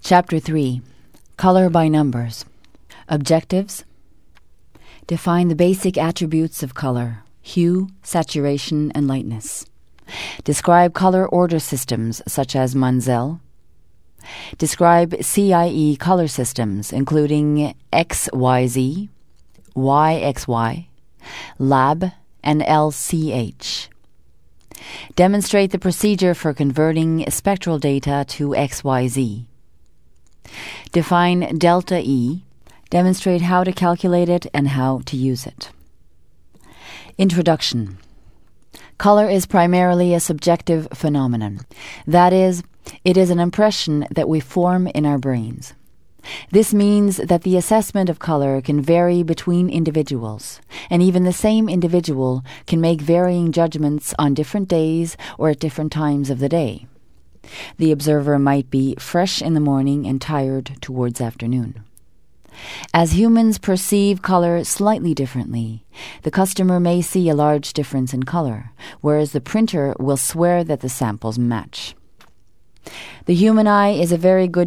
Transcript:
Chapter 3. Color by Numbers. Objectives. Define the basic attributes of color: hue, saturation, and lightness. Describe color order systems such as Munsell. Describe CIE color systems including XYZ, YXY, Lab, and LCH. Demonstrate the procedure for converting spectral data to XYZ. Define delta E. Demonstrate how to calculate it and how to use it. Introduction. Color is primarily a subjective phenomenon. That is, it is an impression that we form in our brains. This means that the assessment of color can vary between individuals, and even the same individual can make varying judgments on different days or at different times of the day. The observer might be fresh in the morning and tired towards afternoon. As humans perceive color slightly differently, the customer may see a large difference in color, whereas the printer will swear that the samples match. The human eye is a very good